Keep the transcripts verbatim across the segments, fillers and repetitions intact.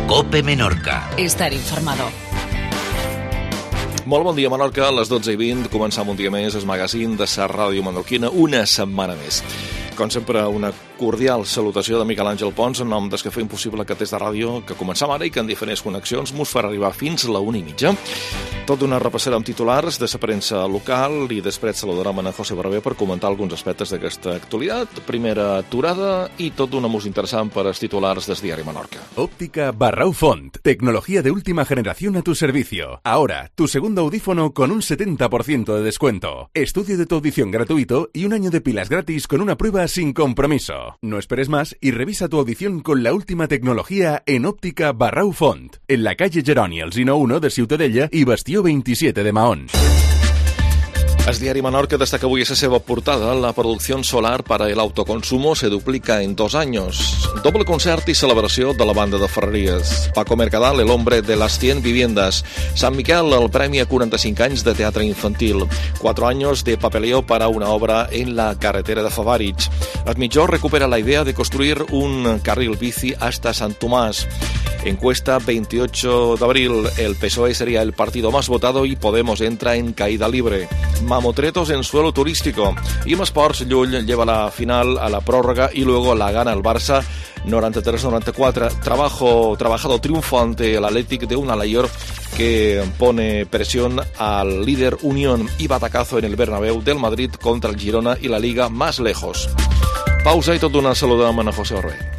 COPE Menorca. Estar informado. Molt bon dia, Menorca. A les dotze i vint començam un dia més el magazín de la ràdio menorquina, una setmana més. Com sempre, una cordial salutació de Miquel Àngel Pons en nom dels que feien possible aquest test de ràdio que començam ara i que en diferents connexions mos farà arribar fins a la una i mitja. Tot d'una repassarà amb titulars de la premsa local i després saludarem a José Barber per comentar alguns aspectes d'aquesta actualitat. Primera aturada i tot d'una música interessant per als titulars del diari Menorca. Óptica Barrau Font. Tecnología de última generación a tu servicio. Ahora, tu segundo audífono con un setenta por ciento de descuento. Estudio de tu audición gratuito y un año de pilas gratis con una prueba sin compromiso. No esperes más y revisa tu audición con la última tecnología en Óptica Barrau Font, en la calle Jeroni Alsina uno de Ciutadella y Bastió veintisiete de Maons. El diari Menorca destaca avui a la seva portada: la producción solar para el autoconsumo se duplica en dos años. Doble concert i celebració de la banda de Ferreries. Paco Mercadal, el hombre de las cien viviendas. Sant Miquel, el premi a quaranta-cinc anys de teatre infantil. Cuatro años de papeleo para una obra en la carretera de Favarich. El Mitjó recupera la idea de construir un carril bici hasta Sant Tomàs. Encuesta veintiocho de abril. El P S O E sería el partido más votado y Podemos entra en caída libre. Mamotretos en suelo turístico. Y en esports, Llull lleva la final a la prórroga y luego la gana el Barça noventa y tres noventa y cuatro. Trabajo, trabajado triunfo ante el Athletic de un Alayor que pone presión al líder Unión y batacazo en el Bernabéu del Madrid contra el Girona y la Liga más lejos. Pausa y tot una saludada a José Orbe.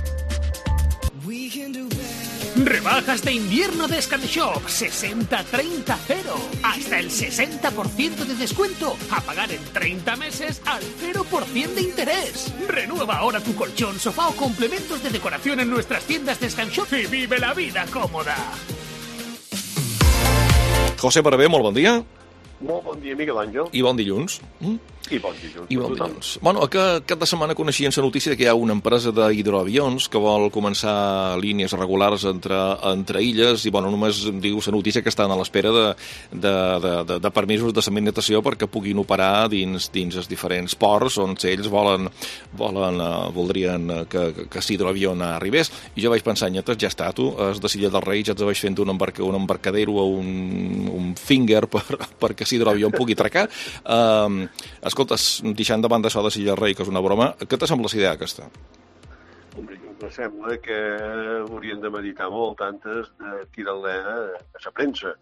Rebajas de invierno de Scanshop, sesenta treinta cero. Hasta el sesenta por ciento de descuento. A pagar en treinta meses al cero por ciento de interés. Renueva ahora tu colchón, sofá o complementos de decoración en nuestras tiendas de Scanshop y vive la vida cómoda. José Barber, molt bon dia. Molt bon dia, Miquel Àngel. I bon dilluns. Mm? I bon dilluns. I bon dilluns. Bueno, aquest cap de setmana coneixien la notícia que hi ha una empresa d'hidroavions que vol començar línies regulars entre, entre illes i, bueno, només diu la notícia que estan a l'espera de, de, de, de, de permisos de subministració perquè puguin operar dins, dins els diferents ports on ells volen, volen uh, voldrien que, que, que l'hidroavió arribés. I jo vaig pensar, nyetes, ja està, tu, es de Silla del Rei ja et vaig fent un, embarca, un embarcadero o un, un finger per, perquè l'hidroavió pugui atracar. Um, Escolta, deixant de banda això de Silla del Rei, que és una broma, què te sembla la idea aquesta? Home, em sembla que haurien de meditar molt antes de tirar-la a la premsa,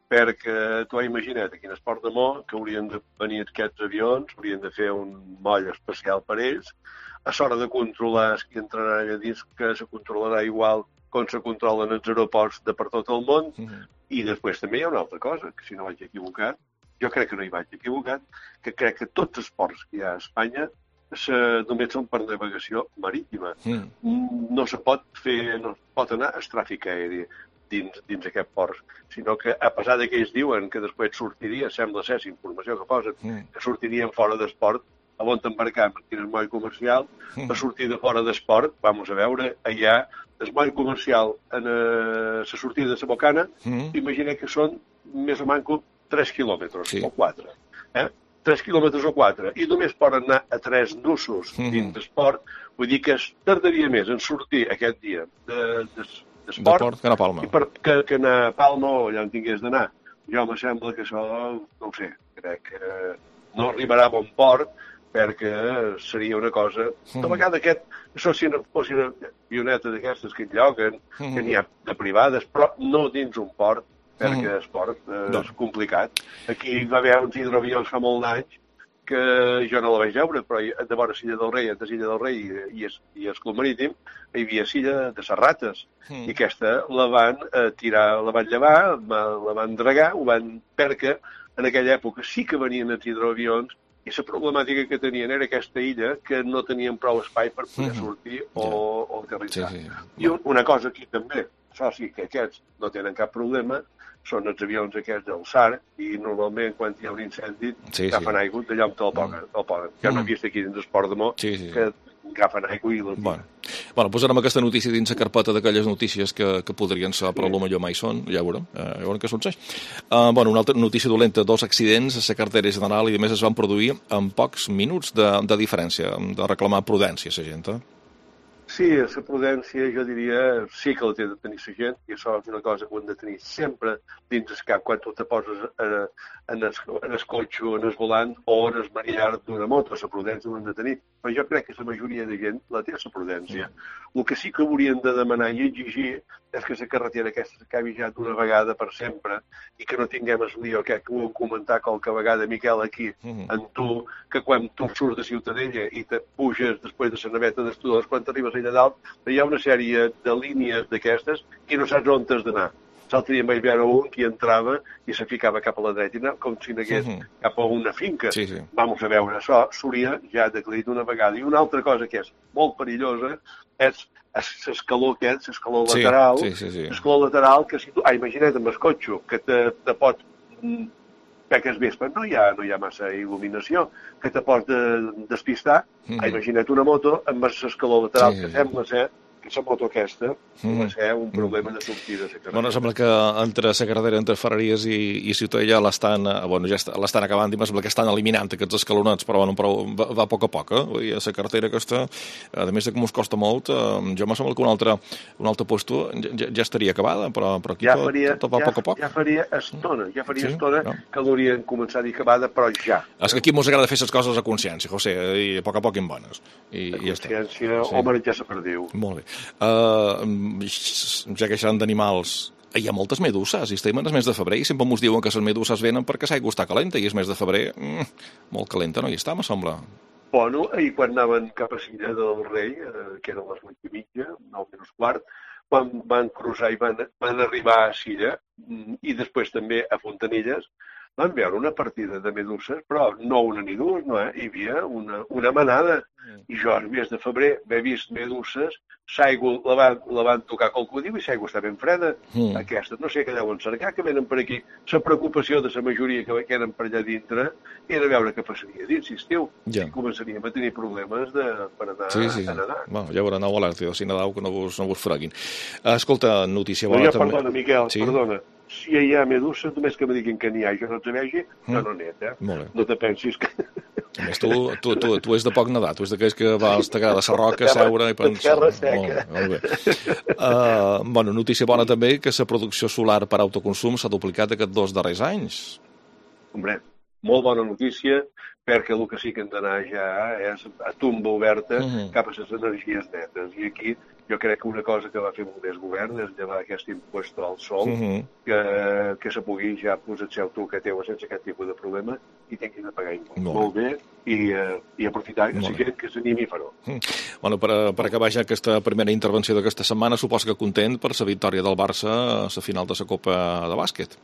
perquè tu has imaginat aquí en el Port de Mo que haurien de venir aquests avions, haurien de fer un moll especial per ells, a l'hora de controlar qui entrarà allà dins, que se controlarà igual com se controlen els aeroports de per tot el món, mm-hmm. I després també hi ha una altra cosa, que si no vaig equivocat, jo crec que no hi vaig equivocat, que crec que tots els ports que hi ha a Espanya se, només són per navegació marítima. Mm. No se pot fer, no es pot anar a tràfic aeri dins, dins aquest port, sinó que a pesar de que ells diuen que després sortiria, sembla ser la informació que posen, mm. que sortirien fora del port, a on t'embarcam, aquí en el moll comercial, mm. per sortir de fora del port, vamos a veure, allà, el moll comercial, en la sortida de la Bocana, mm. imagina que són més o manco tres quilòmetres, sí. O quatre. Eh? tres quilòmetres o quatre. I només poden anar a tres nusos mm-hmm. dins d'esport. Vull dir que es tardaria més en sortir aquest dia d'esport de, de, port que anar a Palma. I per, que, que anar a Palma o allà on tingués d'anar. Jo me sembla que això, no ho sé, crec que no arribarà a bon port perquè seria una cosa... Mm-hmm. De vegada aquest, això si no fos una avioneta d'aquestes que lloguen, mm-hmm. que n'hi ha de privades, però no dins un port, perquè el port eh, no. És complicat. Aquí hi va haver uns hidroavions fa molt d'anys que jo no la vaig veure, però de vora Silla del Rei, entre Silla del Rei i, i, i el Club Marítim, hi havia Silla de Serrates, mm. i aquesta la van eh, tirar, la van llevar, la van dragar, ho van... perquè en aquella època sí que venien els hidroavions i la problemàtica que tenien era aquesta illa que no tenien prou espai per poder mm-hmm. sortir o, yeah. o aterrissar. Sí, sí. I una cosa aquí també, això sí que aquests no tenen cap problema, són els avions aquests del S A R i normalment quan hi ha un incendi sí, agafen sí. aigua d'allà on te'l poden. Mm. poden. Ja no he vist aquí dins del Port de Mo sí, sí. que agafen aigua i... Bueno. bueno, posarem aquesta notícia dins la carpeta d'aquelles notícies que, que podrien ser, però sí. Potser mai són, ja veurem, eh, ja veurem què succeeix. Uh, bueno, una altra notícia dolenta, dos accidents a la cartera general i a més es van produir en pocs minuts de, de diferència, de reclamar prudència a la gent. Eh? Sí, la prudència, jo diria, sí que la té de tenir la gent, i això és una cosa que ho hem de tenir sempre dins el cap, quan tu te poses en, en, el, en el cotxe, en el volant o en el manillar d'una moto. La prudència ho hem de tenir, però jo crec que la majoria de gent la té, la prudència. El que sí que haurien de demanar i exigir és que la carretera aquesta s'acabi ja d'una vegada per sempre i que no tinguem el lío aquest que ho hem comentat qualque vegada, Miquel, aquí, en tu, que quan tu surts de Ciutadella i te puges després de la naveta d'Estudors, quan t'arribes allà dalt, hi ha una sèrie de línies d'aquestes i no saps on t'has d'anar. L'altre dia vaig veure un que entrava i se ficava cap a la dreta, i anava com si n'hagués uh -huh. cap a una finca. Sí, sí. Vamos a veure, això s'hauria ja d'aclarir una vegada. I una altra cosa que és molt perillosa és l'escaló aquest, l'escaló sí, lateral, sí, sí, sí. l'escaló lateral que si tu, ah, imagina't amb el cotxe, que te, te pot peques vespre, no hi ha, no hi ha massa il·luminació, que te pots de, despistar, mm-hmm. ah, imagina't una moto amb l'escaló lateral, sí, sí, que sembla ser que la moto aquesta mm. va ser un problema de sortida. Bueno, sembla que entre la carretera entre Ferreries i, i Ciutadella l'estan, bueno, ja l'estan acabant, i sembla que estan eliminant aquests escalonats, però, bueno, però va, va a poc a poc, eh? Vull dir, la carretera aquesta, a més de que mos costa molt, eh, jo m'ha semblat que un altre, un altre puesto ja, ja estaria acabada, però, però aquí ja tot, faria, tot va ja, a poc a poc. Ja faria estona, ja faria sí? estona no? que l'haurien començat a dir acabada, però ja. És que aquí mos agrada fer les coses a consciència, José, i a poc a poc en bones. I, a i consciència, ja sí. Home, ja se perdiu. Molt bé. Uh, ja que això d'animals, hi ha moltes meduses, i estem en el mes de febrer, i sempre ens diuen que les meduses venen perquè l'aigua està calenta, i el mes de febrer, mm, molt calenta, no hi està, me sembla. Bueno, i quan anaven cap a Silla del Rei, eh, que eren les vuit i mitja, nou menys quart, quan van cruzar i van, van arribar a Silla, i després també a Fontanilles, van veure una partida de meduses, però no una ni dues, no, eh? Hi havia una, una manada. I jo, al mes de febrer, he vist meduses, l'aigua la, van, la van tocar qualcú diu i l'aigua està ben freda. Mm. Aquestes, no sé què deuen cercar, que venen per aquí. La preocupació de la majoria que, que eren per allà dintre era veure què passaria dins, si estiu. Ja. I començaríem a tenir problemes de, per anar sí, sí. a nedar. Bueno, ja veurà, aneu alerta, si nedau, que no vos, no vos freguin. Escolta, notícia bona ja, també. Perdona, Miquel, sí? perdona. Si hi ha meduses, només que me diguin que n'hi ha i jo no te vegi, mm. no, no net, eh? No te pensis que... A més, tu, tu, tu, tu és de poc nedar, tu és d'aquells que vas t'agrada la roca, seure i pensar... Terra seca. Molt, molt bé. Uh, bueno, notícia bona també, que la producció solar per autoconsum s'ha duplicat aquests dos darrers anys. Hombre, molt bona notícia, perquè el que sí que hem d'anar ja és a tumba oberta uh-huh. cap a les energies netes. I aquí jo crec que una cosa que va fer molt bé el govern és llevar aquest impost al sol, uh-huh. que, que se pugui ja posar el tu que teu sense aquest tipus de problema i tinguin de pagar impost. Molt, molt bé, i, uh, i aprofitar que la gent que s'animi a fer-ho. Uh-huh. Bueno, per, per acabar ja aquesta primera intervenció d'aquesta setmana, suposo que content per la victòria del Barça a la final de la Copa de Bàsquet.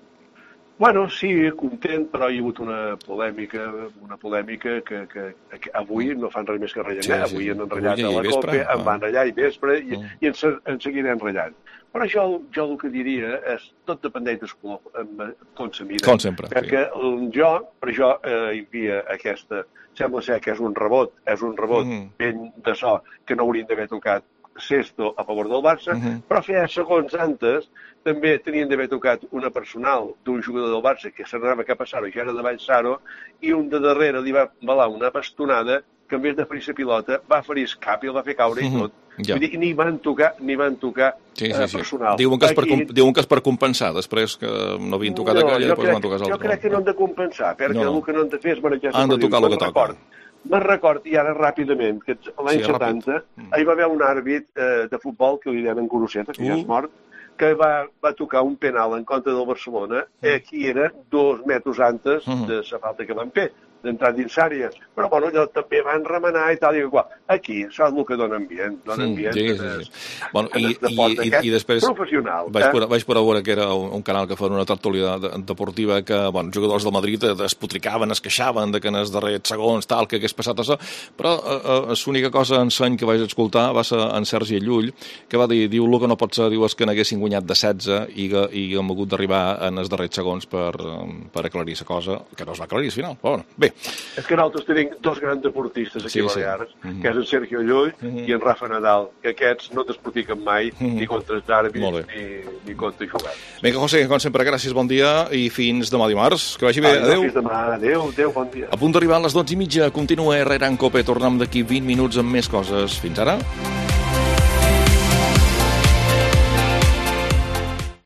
Bueno, sí, content, però hi ha hagut una polèmica, una polèmica que, que, que avui no fan res més que ratllar. Sí, sí, avui han enratllat a la Copa, en van ratllar i vespre, i, mm. i ens, ens seguirem ratllant. Però jo, jo el que diria és tot dependent del color, com se mira. Com sempre. Perquè sí. jo, per això, eh, hi havia aquesta... Sembla ser que és un rebot, és un rebot mm. ben de so, que no haurien d'haver tocat Sesto a favor del Barça, uh-huh. però feia segons antes també tenien d'haver tocat una personal d'un jugador del Barça que s'anava cap a Saro, ja era davall Saro, i un de darrere li va balar una bastonada que en vez de ferir la pilota va ferir el cap i el va fer caure uh-huh. i tot. Ja. Vull dir, ni van tocar, ni van tocar sí, sí, sí. Eh, personal. Diuen que, és per, diuen que és per compensar, després que no havien tocat no, aquella i després crec, van tocar l'altre. Jo crec que no han de compensar, perquè no. el que no han de fer és manejar... Han de tocar el que toca. Me'n record, i ara ràpidament, que l'any sí, setanta mm. hi va haver un àrbit eh, de futbol, que li deien Goroseta, que uh. ja és mort, que va, va tocar un penal en contra del Barcelona, eh, que era dos metres antes mm. de la falta que van fer, d'entrar dins àrea. Però, bueno, allò també van remenar i tal, i igual. Aquí, això és el que dona ambient, dona ambient. Sí, sí, sí. Bueno, i, i, i, i després professional. Vaig, eh? per, vaig per a veure que era un, un canal que feia una tertúlia de, deportiva que, bueno, jugadors del Madrid es potricaven, es queixaven de que en els darrers segons, tal, que hagués passat això, però eh, l'única cosa en seny que vaig escoltar va ser en Sergi Llull, que va dir, diu, el que no pot ser, diu, és que n'haguessin guanyat de setze i, i hem hagut d'arribar en els darrers segons per, per aclarir la cosa, que no es va aclarir al final. Però, bueno, bé. És que nosaltres tenim dos grans deportistes aquí sí, a Balears, sí. mm-hmm. que és en Sergio Llull mm-hmm. i en Rafa Nadal, que aquests no despotiquen mai mm-hmm. ni contra els àrbitres ni, ni contra jugats. Vinga, José, com sempre, gràcies, bon dia i fins demà dimarts. Que vagi bé, ah, adéu. Fins demà, adéu, adéu, bon dia. A punt d'arribar a les dotze i mitja, continua Herrera en Cope, tornem d'aquí vint minuts amb més coses. Fins ara.